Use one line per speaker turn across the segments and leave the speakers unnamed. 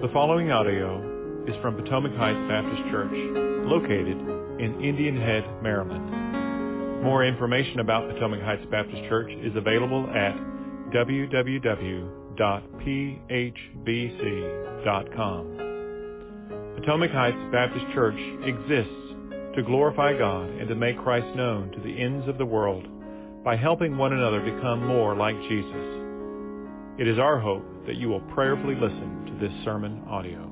The following audio is from Potomac Heights Baptist Church, located in Indian Head, Maryland. More information about Potomac Heights Baptist Church is available at www.phbc.com. Potomac Heights Baptist Church exists to glorify God and to make Christ known to the ends of the world by helping one another become more like Jesus. It is our hope that you will prayerfully listen to this sermon audio.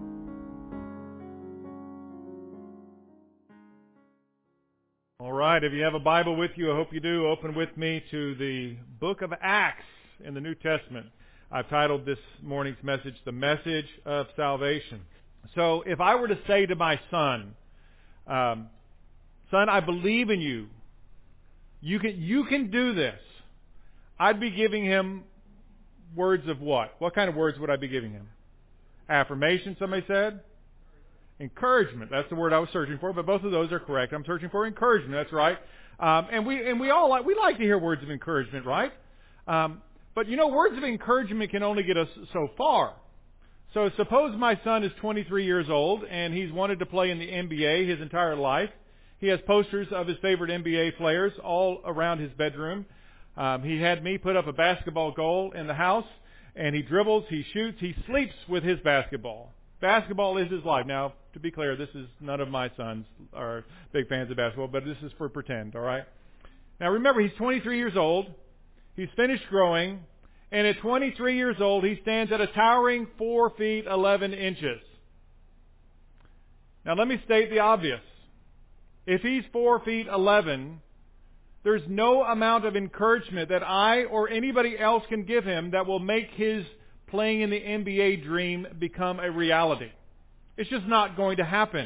All right, if you have a Bible with you, I hope you do, open with me to the book of Acts in the New Testament. I've titled this morning's message, The Message of Salvation. So if I were to say to my son, son, I believe in you. You can do this. I'd be giving him words of what? What kind of words would I be giving him? Affirmation, somebody said? Encouragement. That's the word I was searching for, but both of those are correct. I'm searching for encouragement. That's right. And we all like to hear words of encouragement, right? But you know, words of encouragement can only get us so far. So suppose my son is 23 years old and he's wanted to play in the NBA his entire life. He has posters of his favorite NBA players all around his bedroom. He had me put up a basketball goal in the house, and he dribbles, he shoots, he sleeps with his basketball. Basketball is his life. Now, to be clear, none of my sons are big fans of basketball, but this is for pretend, all right? Now, remember, he's 23 years old. He's finished growing, and at 23 years old, he stands at a towering 4 feet 11 inches. Now, let me state the obvious. If he's 4 feet 11, there's no amount of encouragement that I or anybody else can give him that will make his playing in the NBA dream become a reality. It's just not going to happen.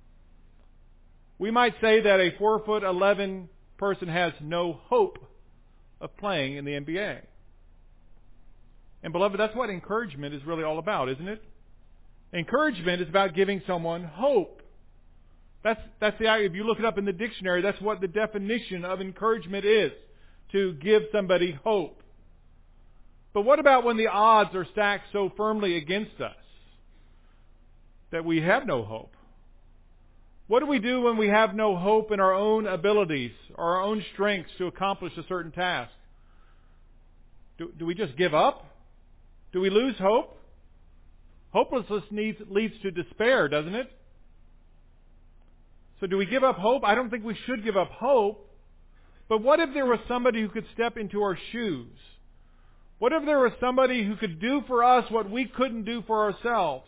We might say that a 4'11" person has no hope of playing in the NBA. And beloved, that's what encouragement is really all about, isn't it? Encouragement is about giving someone hope. That's the idea. If you look it up in the dictionary, that's what the definition of encouragement is, to give somebody hope. But what about when the odds are stacked so firmly against us that we have no hope? What do we do when we have no hope in our own abilities or our own strengths to accomplish a certain task? Do we just give up? Do we lose hope? Hopelessness leads to despair, doesn't it? So do we give up hope? I don't think we should give up hope. But what if there was somebody who could step into our shoes? What if there was somebody who could do for us what we couldn't do for ourselves?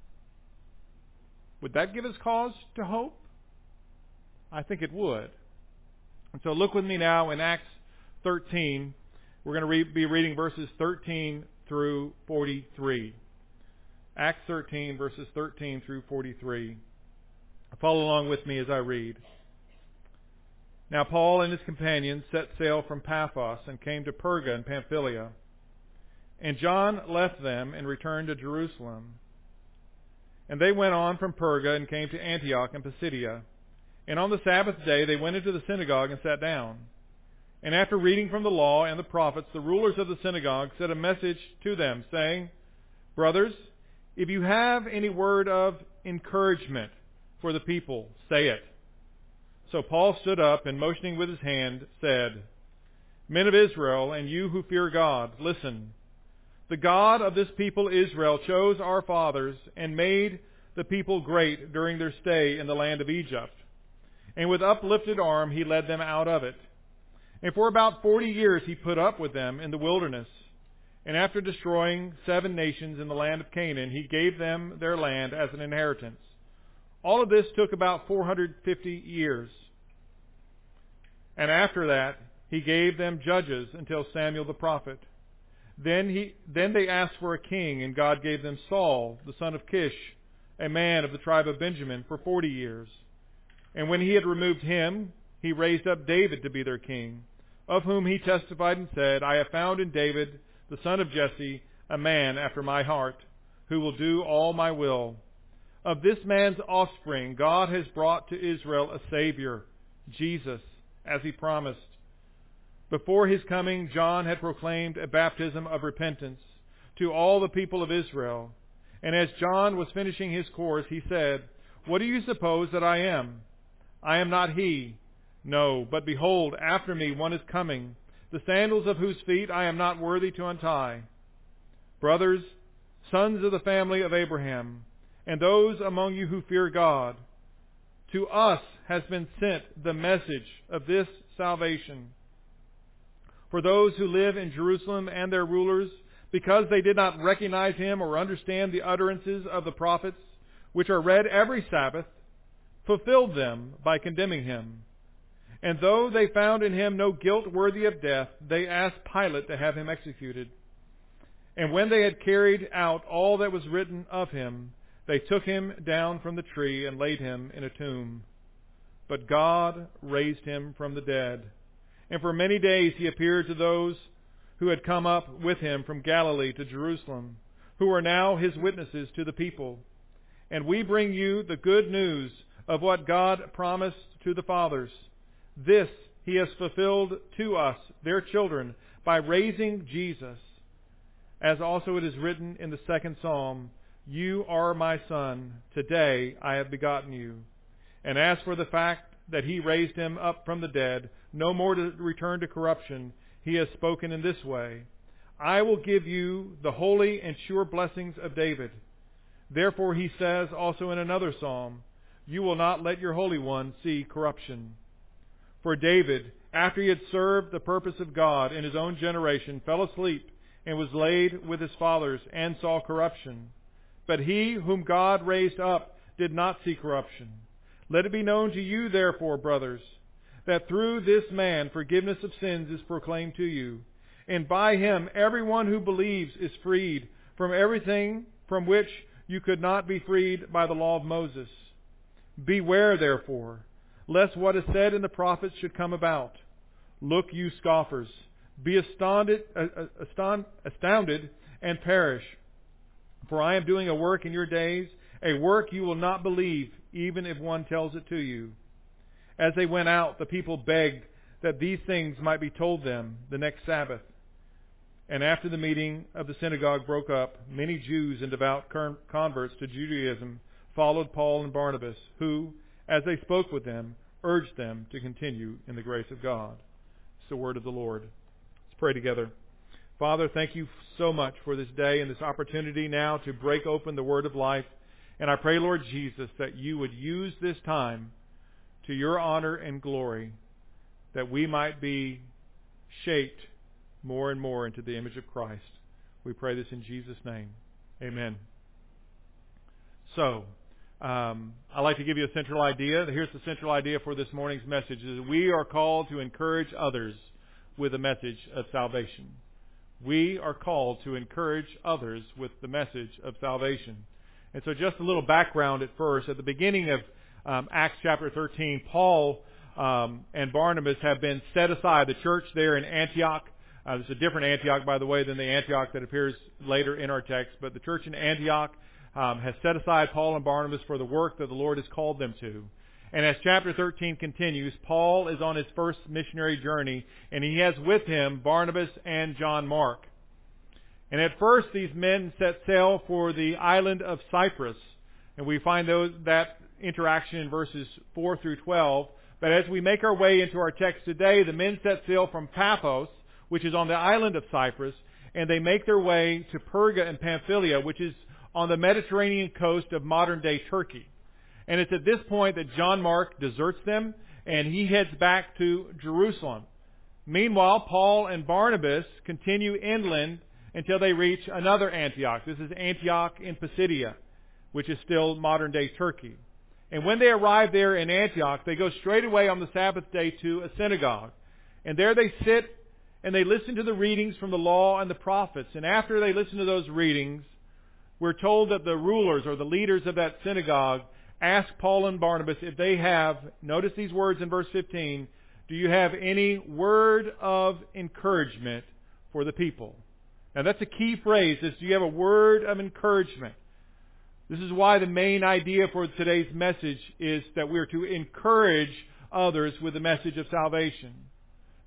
Would that give us cause to hope? I think it would. And so look with me now in Acts 13. We're going to be reading verses 13 through 43. Acts 13, verses 13 through 43. Follow along with me as I read. Now Paul and his companions set sail from Paphos and came to Perga in Pamphylia. And John left them and returned to Jerusalem. And they went on from Perga and came to Antioch in Pisidia. And on the Sabbath day they went into the synagogue and sat down. And after reading from the law and the prophets, the rulers of the synagogue sent a message to them, saying, Brothers, if you have any word of encouragement for the people, say it. So Paul stood up and motioning with his hand said, Men of Israel, and you who fear God, listen. The God of this people Israel chose our fathers and made the people great during their stay in the land of Egypt. And with uplifted arm he led them out of it. And for about 40 years he put up with them in the wilderness. And after destroying 7 nations in the land of Canaan, he gave them their land as an inheritance. All of this took about 450 years. And after that, he gave them judges until Samuel the prophet. Then they asked for a king, and God gave them Saul, the son of Kish, a man of the tribe of Benjamin, for 40 years. And when he had removed him, he raised up David to be their king, of whom he testified and said, I have found in David, the son of Jesse, a man after my heart, who will do all my will. Of this man's offspring, God has brought to Israel a Savior, Jesus, as he promised. Before his coming, John had proclaimed a baptism of repentance to all the people of Israel. And as John was finishing his course, he said, "What do you suppose that I am? I am not he. No, but behold, after me one is coming, the sandals of whose feet I am not worthy to untie. Brothers, sons of the family of Abraham, and those among you who fear God, to us has been sent the message of this salvation. For those who live in Jerusalem and their rulers, because they did not recognize him or understand the utterances of the prophets, which are read every Sabbath, fulfilled them by condemning him. And though they found in him no guilt worthy of death, they asked Pilate to have him executed. And when they had carried out all that was written of him, they took him down from the tree and laid him in a tomb. But God raised him from the dead. And for many days he appeared to those who had come up with him from Galilee to Jerusalem, who are now his witnesses to the people. And we bring you the good news of what God promised to the fathers. This he has fulfilled to us, their children, by raising Jesus. As also it is written in the second psalm, "You are my son, today I have begotten you." And as for the fact that he raised him up from the dead, no more to return to corruption, he has spoken in this way, "I will give you the holy and sure blessings of David." Therefore he says also in another psalm, "You will not let your Holy One see corruption." For David, after he had served the purpose of God in his own generation, fell asleep and was laid with his fathers and saw corruption. But he whom God raised up did not see corruption. Let it be known to you, therefore, brothers, that through this man forgiveness of sins is proclaimed to you. And by him everyone who believes is freed from everything from which you could not be freed by the law of Moses. Beware, therefore, lest what is said in the prophets should come about. Look, you scoffers, be astounded and perish. For I am doing a work in your days, a work you will not believe, even if one tells it to you. As they went out, the people begged that these things might be told them the next Sabbath. And after the meeting of the synagogue broke up, many Jews and devout converts to Judaism followed Paul and Barnabas, who, as they spoke with them, urged them to continue in the grace of God. It's the word of the Lord. Let's pray together. Father, thank you so much for this day and this opportunity now to break open the word of life. And I pray, Lord Jesus, that you would use this time to your honor and glory, that we might be shaped more and more into the image of Christ. We pray this in Jesus' name. Amen. So, I'd like to give you a central idea. Here's the central idea for this morning's message, is we are called to encourage others with the message of salvation. We are called to encourage others with the message of salvation. And so just a little background at first. At the beginning of Acts chapter 13, Paul and Barnabas have been set aside. The church there in Antioch, it's a different Antioch, by the way, than the Antioch that appears later in our text, but the church in Antioch has set aside Paul and Barnabas for the work that the Lord has called them to. And as chapter 13 continues, Paul is on his first missionary journey, and he has with him Barnabas and John Mark. And at first, these men set sail for the island of Cyprus, and we find that interaction in verses 4 through 12. But as we make our way into our text today, the men set sail from Paphos, which is on the island of Cyprus, and they make their way to Perga and Pamphylia, which is on the Mediterranean coast of modern-day Turkey. And it's at this point that John Mark deserts them, and he heads back to Jerusalem. Meanwhile, Paul and Barnabas continue inland until they reach another Antioch. This is Antioch in Pisidia, which is still modern-day Turkey. And when they arrive there in Antioch, they go straight away on the Sabbath day to a synagogue. And there they sit and they listen to the readings from the law and the prophets. And after they listen to those readings, we're told that the rulers or the leaders of that synagogue ask Paul and Barnabas if they have, notice these words in verse 15, do you have any word of encouragement for the people? Now that's a key phrase, is do you have a word of encouragement? This is why the main idea for today's message is that we are to encourage others with the message of salvation.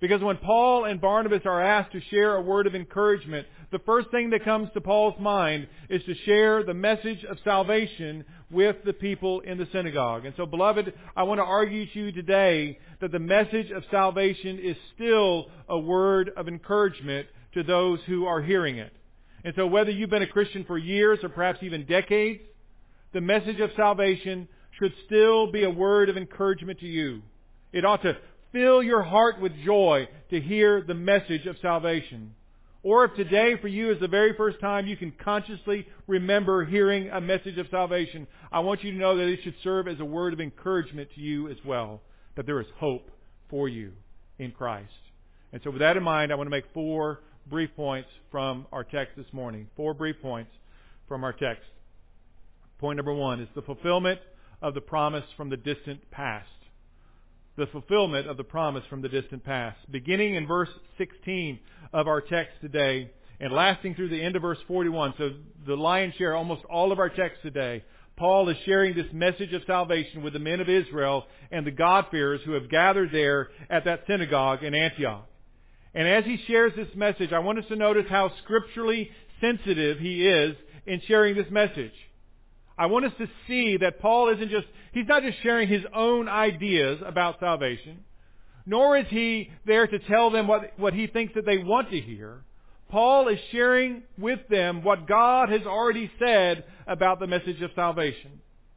Because when Paul and Barnabas are asked to share a word of encouragement, the first thing that comes to Paul's mind is to share the message of salvation with the people in the synagogue. And so, beloved, I want to argue to you today that the message of salvation is still a word of encouragement to those who are hearing it. And so whether you've been a Christian for years or perhaps even decades, the message of salvation should still be a word of encouragement to you. It ought to fill your heart with joy to hear the message of salvation. Or if today for you is the very first time you can consciously remember hearing a message of salvation, I want you to know that it should serve as a word of encouragement to you as well, that there is hope for you in Christ. And so with that in mind, I want to make 4 brief points from our text this morning. 4 brief points from our text. Point number 1 is the fulfillment of the promise from the distant past. The fulfillment of the promise from the distant past. Beginning in verse 16 of our text today and lasting through the end of verse 41. So the lion's share, almost all of our text today, Paul is sharing this message of salvation with the men of Israel and the God-fearers who have gathered there at that synagogue in Antioch. And as he shares this message, I want us to notice how scripturally sensitive he is in sharing this message. I want us to see that Paul he's not just sharing his own ideas about salvation, nor is he there to tell them what he thinks that they want to hear. Paul is sharing with them what God has already said about the message of salvation.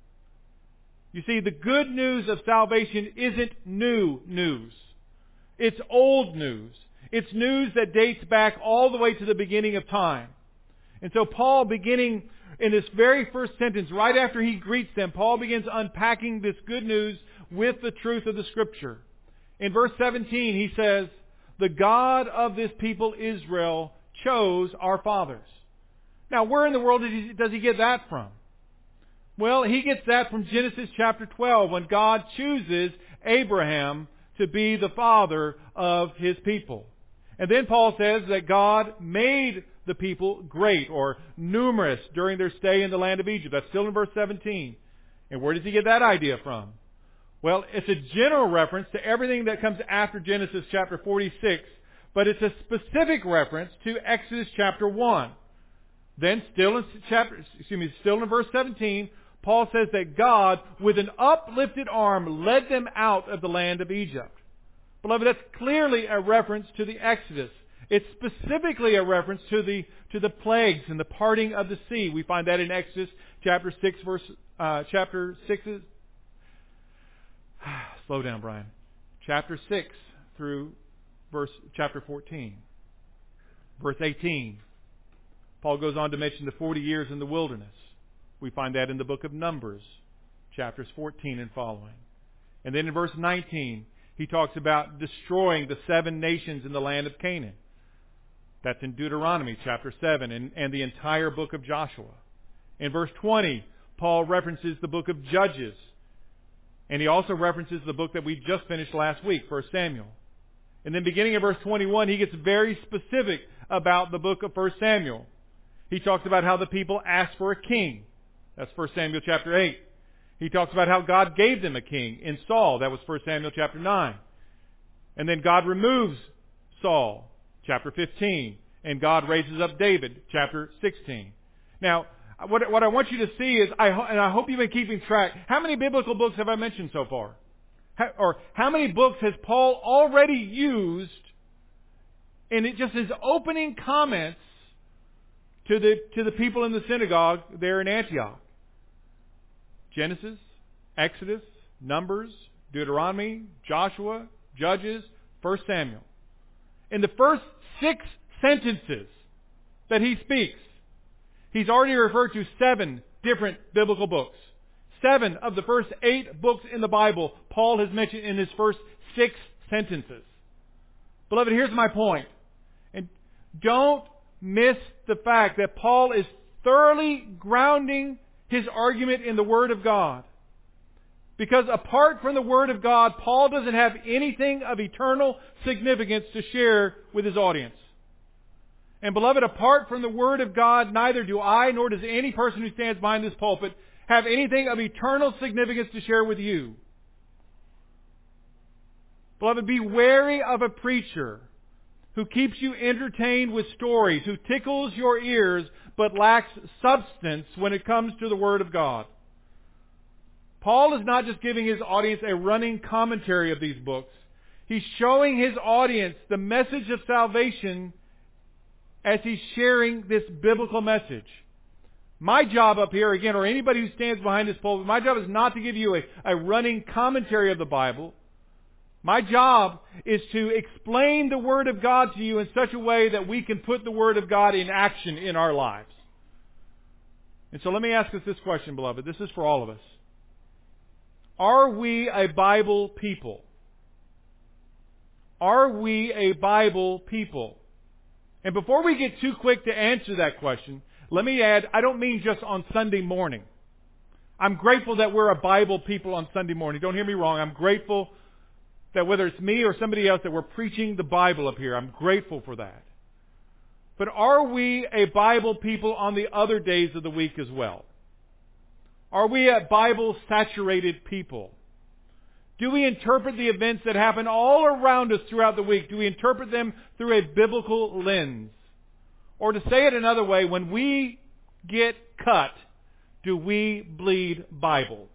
You see, the good news of salvation isn't new news. It's old news. It's news that dates back all the way to the beginning of time. And so Paul, beginning in this very first sentence, right after he greets them, Paul begins unpacking this good news with the truth of the Scripture. In verse 17, he says, "The God of this people Israel chose our fathers." Now, where in the world does he get that from? Well, he gets that from Genesis chapter 12, when God chooses Abraham to be the father of his people. And then Paul says that God made the people great or numerous during their stay in the land of Egypt. That's still in verse 17. And where does he get that idea from? Well, it's a general reference to everything that comes after Genesis chapter 46, but it's a specific reference to Exodus chapter 1. Then still in verse 17, Paul says that God, with an uplifted arm, led them out of the land of Egypt. Beloved, that's clearly a reference to the Exodus. It's specifically a reference to the plagues and the parting of the sea. We find that in Exodus chapter 6, chapter 6. Slow down, Brian. Chapter 6 through chapter 14. Verse 18. Paul goes on to mention the 40 years in the wilderness. We find that in the book of Numbers, chapters 14 and following. And then in verse 19, he talks about destroying the 7 nations in the land of Canaan. That's in Deuteronomy chapter 7 and the entire book of Joshua. In verse 20, Paul references the book of Judges. And he also references the book that we just finished last week, 1 Samuel. And then beginning in verse 21, he gets very specific about the book of 1 Samuel. He talks about how the people asked for a king. That's 1 Samuel chapter 8. He talks about how God gave them a king in Saul. That was 1 Samuel chapter 9. And then God removes Saul, chapter 15. And God raises up David, chapter 16. Now, what I want you to see is, and I hope you've been keeping track, how many biblical books have I mentioned so far? Or how many books has Paul already used in just his opening comments to the people in the synagogue there in Antioch? Genesis, Exodus, Numbers, Deuteronomy, Joshua, Judges, 1 Samuel. In the first 6 sentences that he speaks, he's already referred to 7 different biblical books. 7 of the first 8 books in the Bible, Paul has mentioned in his first 6 sentences. Beloved, here's my point. And don't miss the fact that Paul is thoroughly grounding his argument in the Word of God. Because apart from the Word of God, Paul doesn't have anything of eternal significance to share with his audience. And beloved, apart from the Word of God, neither do I, nor does any person who stands behind this pulpit, have anything of eternal significance to share with you. Beloved, be wary of a preacher who keeps you entertained with stories, who tickles your ears but lacks substance when it comes to the Word of God. Paul is not just giving his audience a running commentary of these books. He's showing his audience the message of salvation as he's sharing this biblical message. My job up here, again, or anybody who stands behind this pulpit, my job is not to give you a running commentary of the Bible. My job is to explain the Word of God to you in such a way that we can put the Word of God in action in our lives. And so let me ask us this question, beloved. This is for all of us. Are we a Bible people? Are we a Bible people? And before we get too quick to answer that question, let me add, I don't mean just on Sunday morning. I'm grateful that we're a Bible people on Sunday morning. Don't hear me wrong. I'm grateful that whether it's me or somebody else that we're preaching the Bible up here, I'm grateful for that. But are we a Bible people on the other days of the week as well? Are we a Bible-saturated people? Do we interpret the events that happen all around us throughout the week? Do we interpret them through a biblical lens? Or to say it another way, when we get cut, do we bleed Bible?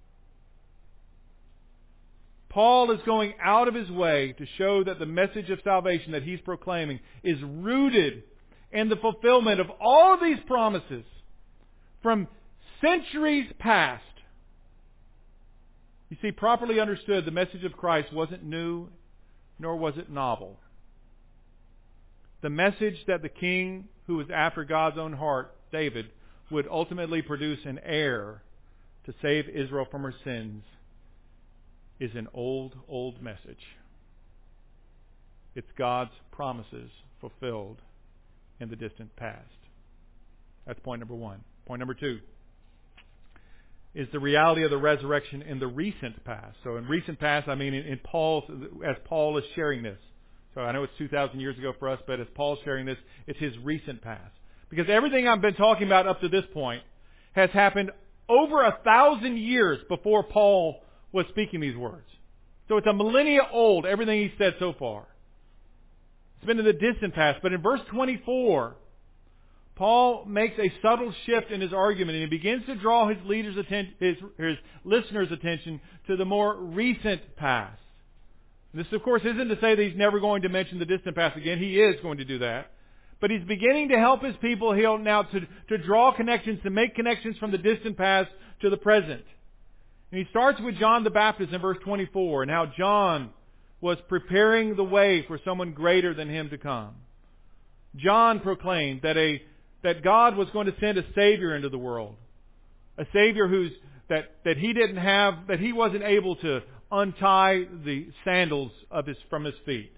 Paul is going out of his way to show that the message of salvation that he's proclaiming is rooted in the fulfillment of all of these promises from centuries past. You see, properly understood, the message of Christ wasn't new, nor was it novel. The message that the king who was after God's own heart, David, would ultimately produce an heir to save Israel from her sins is an old, old message. It's God's promises fulfilled in the distant past. That's point number one. Point number two is the reality of the resurrection in the recent past. So in recent past, I mean in Paul's, as Paul is sharing this. So I know it's 2,000 years ago for us, but as Paul's sharing this, it's his recent past. Because everything I've been talking about up to this point has happened over 1,000 years before Paul was speaking these words. So it's a millennia old, everything he said so far. It's been in the distant past. But in verse 24, Paul makes a subtle shift in his argument, and he begins to draw his listeners' attention to the more recent past. This, of course, isn't to say that he's never going to mention the distant past again. He is going to do that. But he's beginning to help his people now to draw connections, to make connections from the distant past to the present. And he starts with John the Baptist in verse 24, and how John was preparing the way for someone greater than him to come. John proclaimed that God was going to send a Savior into the world. A Savior that he wasn't able to untie the sandals from his feet.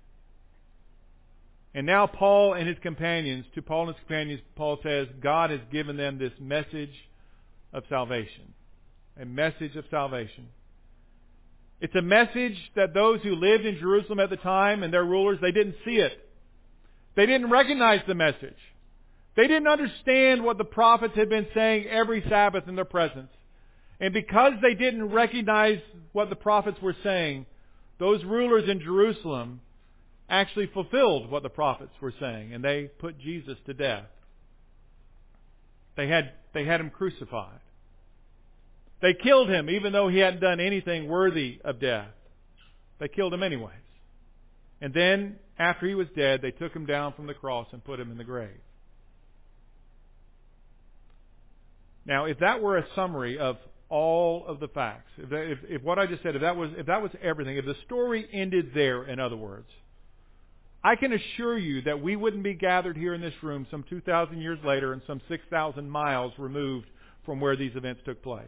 And now Paul and his companions, Paul says, God has given them this message of salvation. A message of salvation. It's a message that those who lived in Jerusalem at the time and their rulers, they didn't see it. They didn't recognize the message. They didn't understand what the prophets had been saying every Sabbath in their presence. And because they didn't recognize what the prophets were saying, those rulers in Jerusalem actually fulfilled what the prophets were saying, and they put Jesus to death. They had him crucified. They killed him even though he hadn't done anything worthy of death. They killed him anyways. And then, after he was dead, they took him down from the cross and put him in the grave. Now, if that were a summary of all of the facts, if what I just said, if that was everything, if the story ended there, in other words, I can assure you that we wouldn't be gathered here in this room some 2,000 years later and some 6,000 miles removed from where these events took place.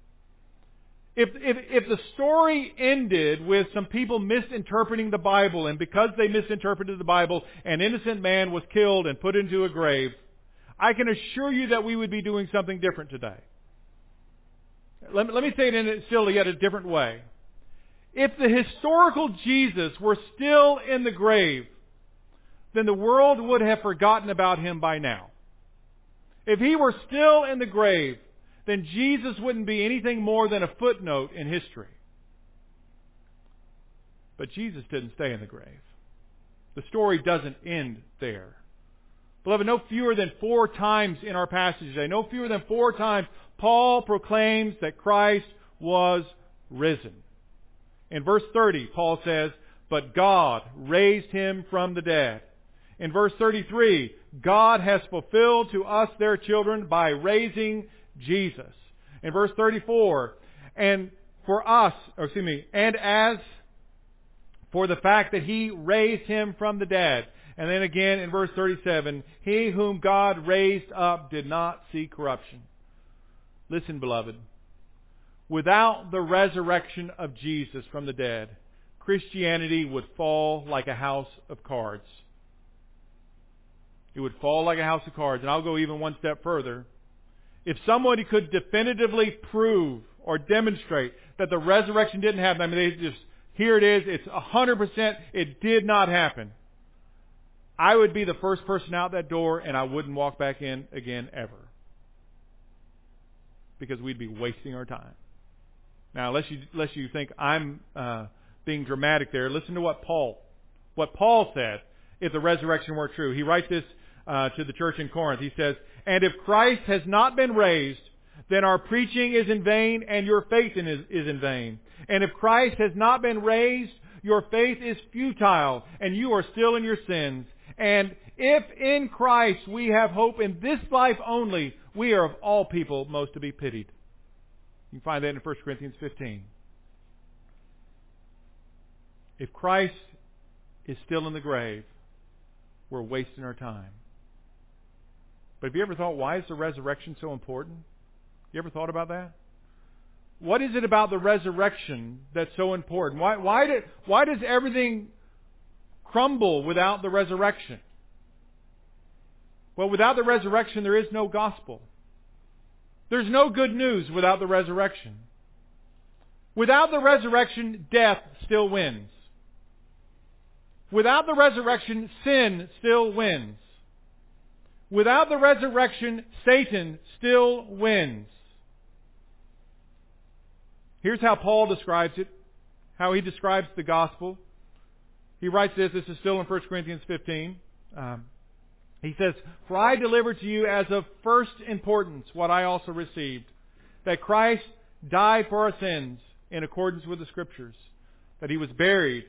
If the story ended with some people misinterpreting the Bible, and because they misinterpreted the Bible, an innocent man was killed and put into a grave, I can assure you that we would be doing something different today. Let me say it in still yet a different way. If the historical Jesus were still in the grave, then the world would have forgotten about him by now. If he were still in the grave, then Jesus wouldn't be anything more than a footnote in history. But Jesus didn't stay in the grave. The story doesn't end there. Beloved, no fewer than 4 times in our passage today, no fewer than 4 times, Paul proclaims that Christ was risen. In verse 30, Paul says, but God raised him from the dead. In verse 33, God has fulfilled to us their children by raising Jesus. In verse 34, and as for the fact that He raised him from the dead. And then again in verse 37, He whom God raised up did not see corruption. Listen, beloved, without the resurrection of Jesus from the dead, Christianity would fall like a house of cards. It would fall like a house of cards. And I'll go even one step further. If somebody could definitively prove or demonstrate that the resurrection didn't happen, I mean, they just, here it is, it's 100%, it did not happen, I would be the first person out that door and I wouldn't walk back in again ever. Because we'd be wasting our time. Now, unless you think I'm being dramatic there, listen to what Paul said if the resurrection weren't true. He writes this to the church in Corinth. He says, and if Christ has not been raised, then our preaching is in vain and your faith is in vain. And if Christ has not been raised, your faith is futile and you are still in your sins. And if in Christ we have hope in this life only, we are of all people most to be pitied. You can find that in 1 Corinthians 15. If Christ is still in the grave, we're wasting our time. But have you ever thought, why is the resurrection so important? You ever thought about that? What is it about the resurrection that's so important? Why does everything crumble without the resurrection? Well, without the resurrection, there is no gospel. There's no good news without the resurrection. Without the resurrection, death still wins. Without the resurrection, sin still wins. Without the resurrection, Satan still wins. Here's how Paul describes it, how he describes the gospel. He writes this is still in 1 Corinthians 15. He says, for I delivered to you as of first importance what I also received, that Christ died for our sins in accordance with the Scriptures, that He was buried,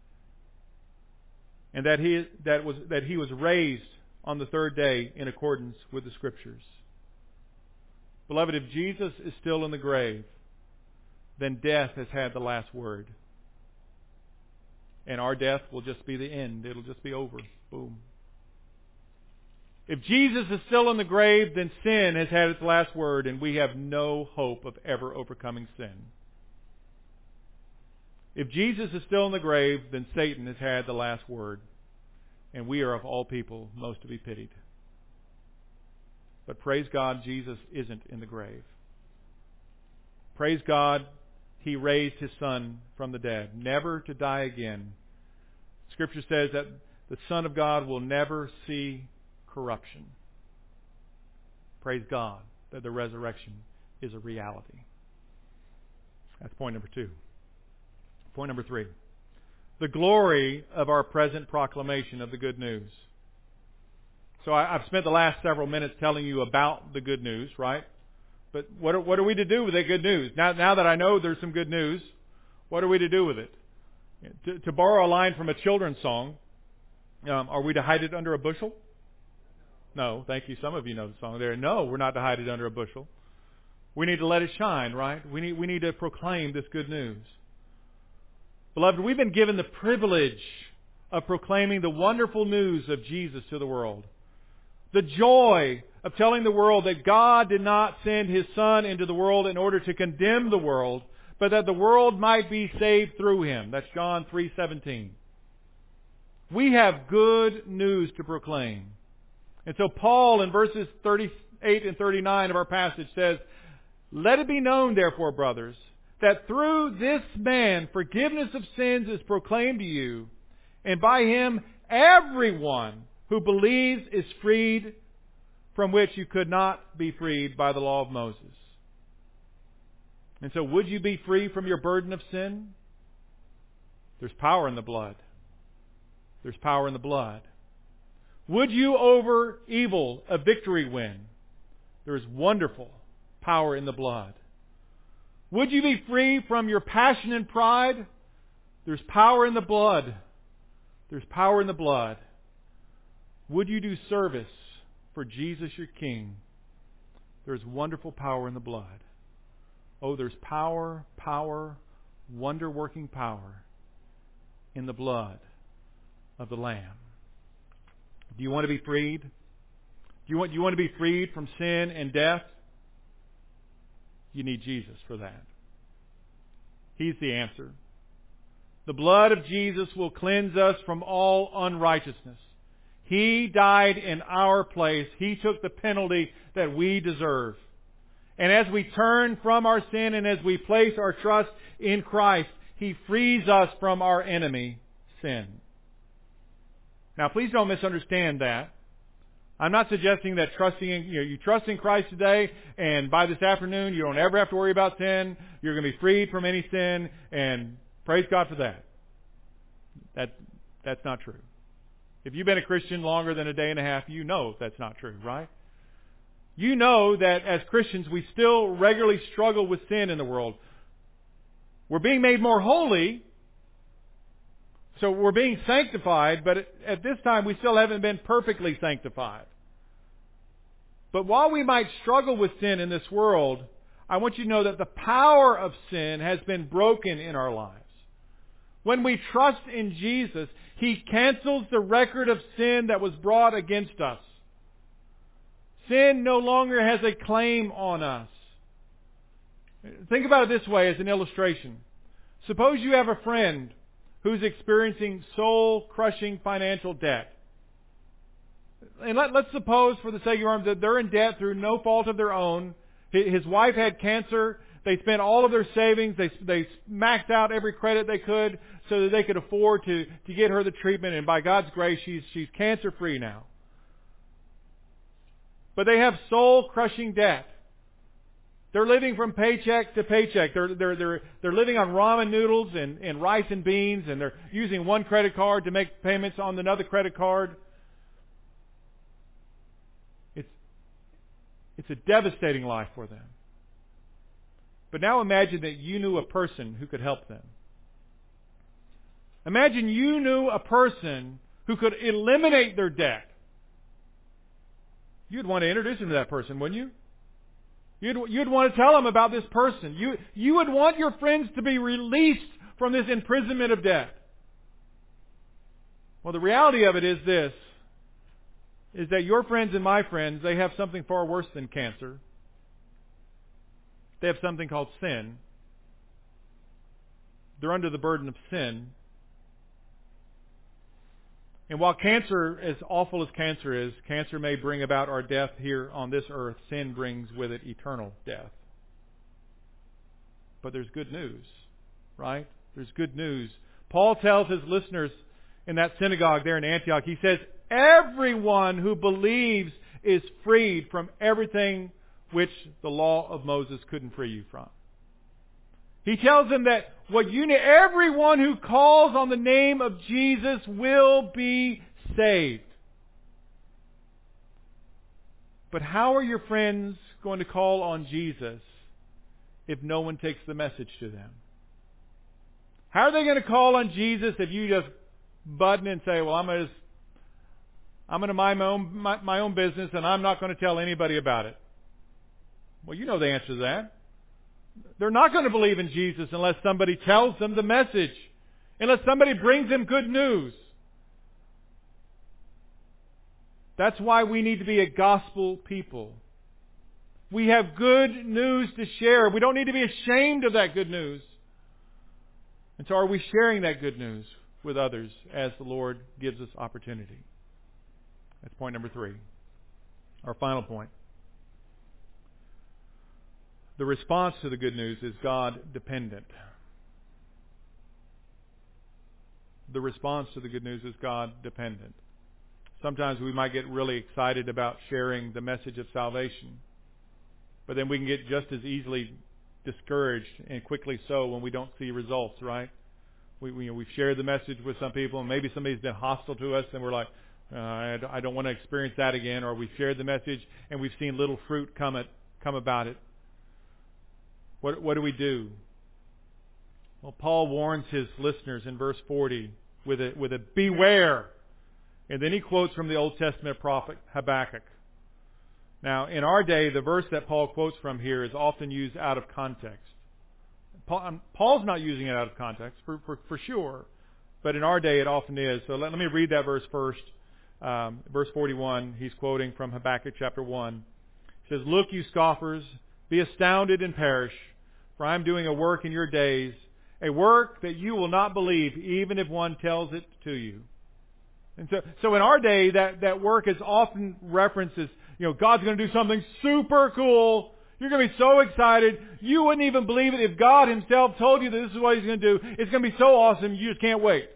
and that He was raised on the third day in accordance with the Scriptures. Beloved, if Jesus is still in the grave, then death has had the last word. And our death will just be the end. It'll just be over. Boom. If Jesus is still in the grave, then sin has had its last word, and we have no hope of ever overcoming sin. If Jesus is still in the grave, then Satan has had the last word, and we are of all people most to be pitied. But praise God, Jesus isn't in the grave. Praise God, He raised His Son from the dead, never to die again. Scripture says that the Son of God will never see corruption. Praise God that the resurrection is a reality. That's point number 2. Point number 3. The glory of our present proclamation of the good news. So I've spent the last several minutes telling you about the good news, right? But what are we to do with the good news? Now that I know there's some good news, what are we to do with it? To borrow a line from a children's song, are we to hide it under a bushel? No, thank you. Some of you know the song there. No, we're not to hide it under a bushel. We need to let it shine, right? We need to proclaim this good news. Beloved, we've been given the privilege of proclaiming the wonderful news of Jesus to the world. The joy of telling the world that God did not send His Son into the world in order to condemn the world, but that the world might be saved through Him. That's John 3:17. We have good news to proclaim. And so Paul in verses 38 and 39 of our passage says, let it be known, therefore, brothers, that through this man forgiveness of sins is proclaimed to you, and by Him everyone who believes is freed from which you could not be freed by the law of Moses. And so would you be free from your burden of sin? There's power in the blood. There's power in the blood. Would you over evil a victory win? There is wonderful power in the blood. Would you be free from your passion and pride? There's power in the blood. There's power in the blood. Would you do service for Jesus your King? There's wonderful power in the blood. Oh, there's power, wonder-working power in the blood of the Lamb. Do you want to be freed? Do you want to be freed from sin and death? You need Jesus for that. He's the answer. The blood of Jesus will cleanse us from all unrighteousness. He died in our place. He took the penalty that we deserve. And as we turn from our sin and as we place our trust in Christ, He frees us from our enemy, sin. Now, please don't misunderstand that. I'm not suggesting that you trust in Christ today, and by this afternoon you don't ever have to worry about sin. You're going to be freed from any sin, and praise God for that. That's not true. If you've been a Christian longer than a day and a half, you know that's not true, right? You know that as Christians we still regularly struggle with sin in the world. We're being made more holy, so we're being sanctified, but at this time we still haven't been perfectly sanctified. But while we might struggle with sin in this world, I want you to know that the power of sin has been broken in our lives. When we trust in Jesus, He cancels the record of sin that was brought against us. Sin no longer has a claim on us. Think about it this way as an illustration. Suppose you have a friend who's experiencing soul-crushing financial debt. And let's suppose, for the sake of argument, that they're in debt through no fault of their own. His wife had cancer. They spent all of their savings. They maxed out every credit they could so that they could afford to get her the treatment. And by God's grace, she's cancer-free now. But they have soul-crushing debt. They're living from paycheck to paycheck. They're living on ramen noodles and rice and beans, and they're using one credit card to make payments on another credit card. It's a devastating life for them. But now imagine that you knew a person who could help them. Imagine you knew a person who could eliminate their debt. You'd want to introduce them to that person, wouldn't you? You'd want to tell them about this person. You would want your friends to be released from this imprisonment of debt. Well, the reality of it is this, is that your friends and my friends, they have something far worse than cancer. They have something called sin. They're under the burden of sin. And while cancer, as awful as cancer is, cancer may bring about our death here on this earth, sin brings with it eternal death. But there's good news, right? There's good news. Paul tells his listeners in that synagogue there in Antioch, he says, everyone who believes is freed from everything which the law of Moses couldn't free you from. He tells them that everyone who calls on the name of Jesus will be saved. But how are your friends going to call on Jesus if no one takes the message to them? How are they going to call on Jesus if you just button and say, well, I'm going to mind my own business and I'm not going to tell anybody about it? Well, you know the answer to that. They're not going to believe in Jesus unless somebody tells them the message, unless somebody brings them good news. That's why we need to be a gospel people. We have good news to share. We don't need to be ashamed of that good news. And so are we sharing that good news with others as the Lord gives us opportunity? That's point number 3. Our final point. The response to the good news is God dependent. The response to the good news is God dependent. Sometimes we might get really excited about sharing the message of salvation, but then we can get just as easily discouraged, and quickly so, when we don't see results, right? We've shared the message with some people, and maybe somebody's been hostile to us, and we're like, I don't want to experience that again. Or we've shared the message, and we've seen little fruit come about it. What do we do? Well, Paul warns his listeners in verse 40 with a beware. And then he quotes from the Old Testament prophet Habakkuk. Now, in our day, the verse that Paul quotes from here is often used out of context. Paul's not using it out of context, for sure. But in our day, it often is. So let me read that verse first. Verse 41, he's quoting from Habakkuk chapter 1. It says, "Look, you scoffers, be astounded and perish, for I am doing a work in your days, a work that you will not believe, even if one tells it to you." And so in our day, that work is often referenced as, God's going to do something super cool. You're going to be so excited. You wouldn't even believe it if God himself told you that this is what he's going to do. It's going to be so awesome, you just can't wait.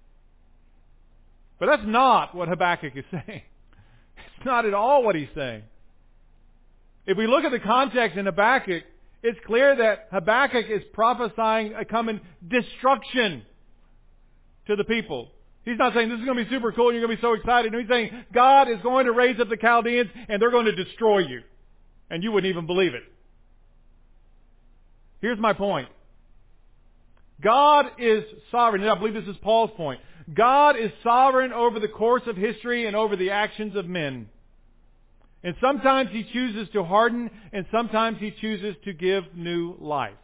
But that's not what Habakkuk is saying. It's not at all what he's saying. If we look at the context in Habakkuk, it's clear that Habakkuk is prophesying a coming destruction to the people. He's not saying this is going to be super cool and you're going to be so excited. No, he's saying God is going to raise up the Chaldeans and they're going to destroy you. And you wouldn't even believe it. Here's my point. God is sovereign. And I believe this is Paul's point. God is sovereign over the course of history and over the actions of men. And sometimes he chooses to harden, and sometimes he chooses to give new life.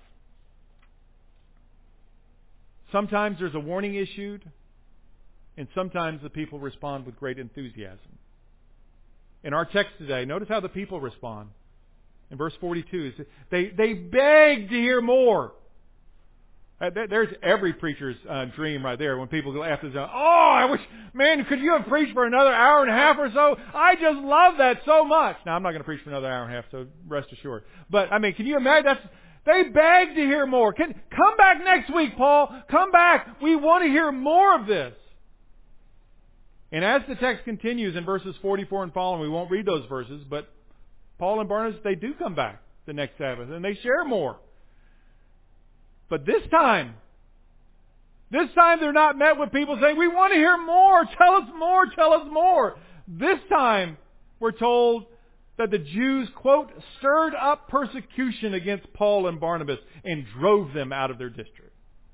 Sometimes there's a warning issued, and sometimes the people respond with great enthusiasm. In our text today, notice how the people respond. In verse 42, they beg to hear more. There's every preacher's dream right there when people go after the, I wish, man, could you have preached for another hour and a half or so? I just love that so much. Now, I'm not going to preach for another hour and a half, so rest assured. But, can you imagine? They beg to hear more. Come back next week, Paul. Come back. We want to hear more of this. And as the text continues in verses 44 and following, we won't read those verses, but Paul and Barnabas, they do come back the next Sabbath, and they share more. But this time they're not met with people saying, we want to hear more, tell us more, tell us more. This time we're told that the Jews, quote, stirred up persecution against Paul and Barnabas and drove them out of their district.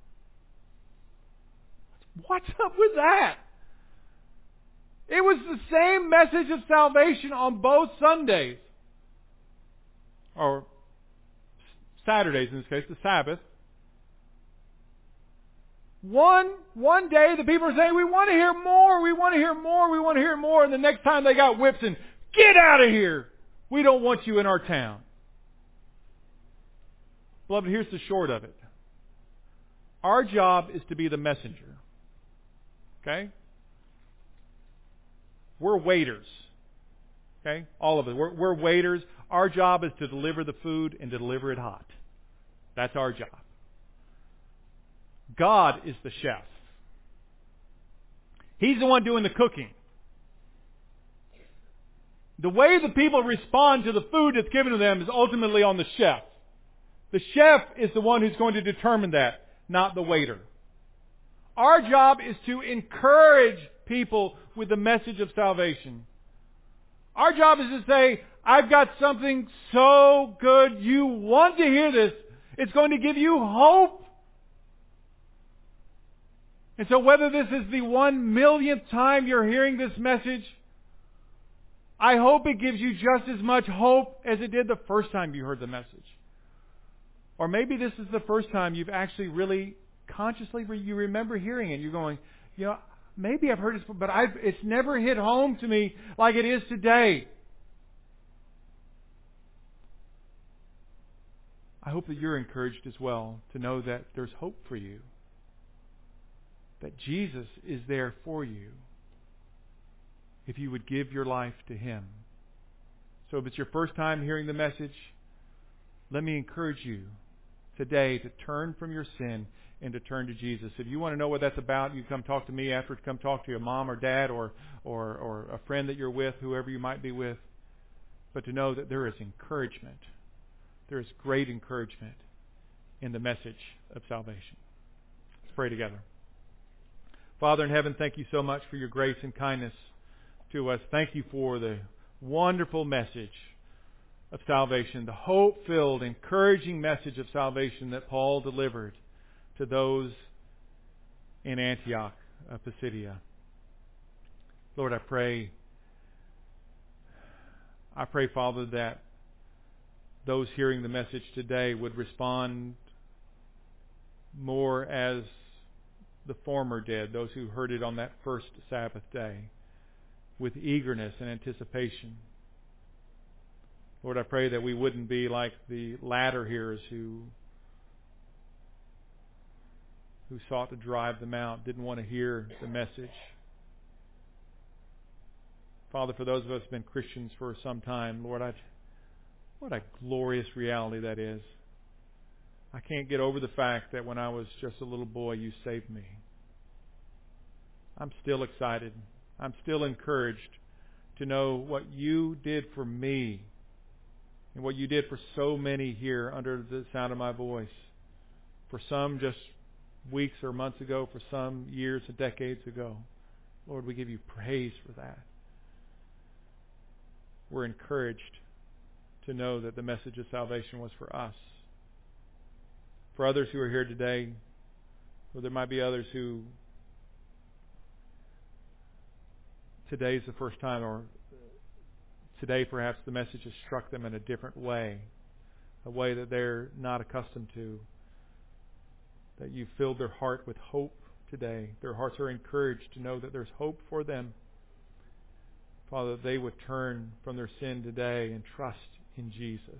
What's up with that? It was the same message of salvation on both Sundays. Or Saturdays in this case, the Sabbath. One day the people are saying, we want to hear more, we want to hear more, we want to hear more. And the next time they got whips and, get out of here. We don't want you in our town. Beloved, here's the short of it. Our job is to be the messenger. Okay? We're waiters. Okay? All of us. We're waiters. Our job is to deliver the food and to deliver it hot. That's our job. God is the chef. He's the one doing the cooking. The way the people respond to the food that's given to them is ultimately on the chef. The chef is the one who's going to determine that, not the waiter. Our job is to encourage people with the message of salvation. Our job is to say, I've got something so good, you want to hear this. It's going to give you hope. And so whether this is the 1,000,000th time you're hearing this message, I hope it gives you just as much hope as it did the first time you heard the message. Or maybe this is the first time you've actually really consciously, you remember hearing it. You're going, maybe I've heard it, but it's never hit home to me like it is today. I hope that you're encouraged as well to know that there's hope for you. That Jesus is there for you if you would give your life to Him. So if it's your first time hearing the message, let me encourage you today to turn from your sin and to turn to Jesus. If you want to know what that's about, you come talk to me after. Come talk to your mom or dad or a friend that you're with, whoever you might be with. But to know that there is encouragement. There is great encouragement in the message of salvation. Let's pray together. Father in heaven, thank you so much for your grace and kindness to us. Thank you for the wonderful message of salvation, the hope-filled, encouraging message of salvation that Paul delivered to those in Antioch of Pisidia. Lord, I pray, Father, that those hearing the message today would respond more as the former did, those who heard it on that first Sabbath day, with eagerness and anticipation. Lord, I pray that we wouldn't be like the latter hearers who sought to drive them out, didn't want to hear the message. Father, for those of us who have been Christians for some time, Lord, what a glorious reality that is. I can't get over the fact that when I was just a little boy, you saved me. I'm still excited. I'm still encouraged to know what you did for me and what you did for so many here under the sound of my voice. For some just weeks or months ago, for some years and decades ago. Lord, we give you praise for that. We're encouraged to know that the message of salvation was for us. For others who are here today, or there might be others who today's the first time, or today perhaps the message has struck them in a different way, a way that they're not accustomed to, that you filled their heart with hope today. Their hearts are encouraged to know that there's hope for them. Father, they would turn from their sin today and trust in Jesus.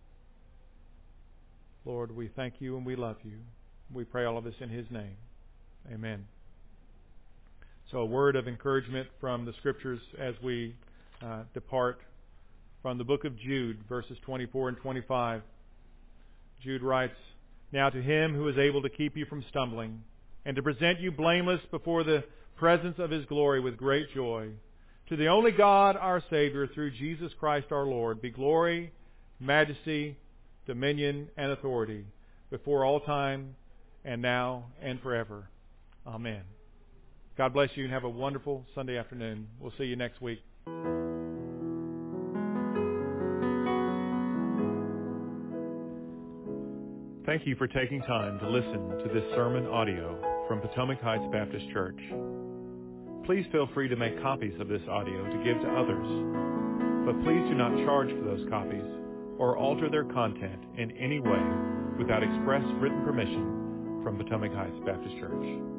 Lord, we thank you and we love you. We pray all of this in His name. Amen. So a word of encouragement from the Scriptures as we depart from the book of Jude, verses 24 and 25. Jude writes, "Now to Him who is able to keep you from stumbling and to present you blameless before the presence of His glory with great joy, to the only God, our Savior, through Jesus Christ our Lord, be glory, majesty, dominion, and authority before all time and now and forever. Amen." God bless you and have a wonderful Sunday afternoon. We'll see you next week. Thank you for taking time to listen to this sermon audio from Potomac Heights Baptist Church. Please feel free to make copies of this audio to give to others, but please do not charge for those copies or alter their content in any way without express written permission from Potomac Heights Baptist Church.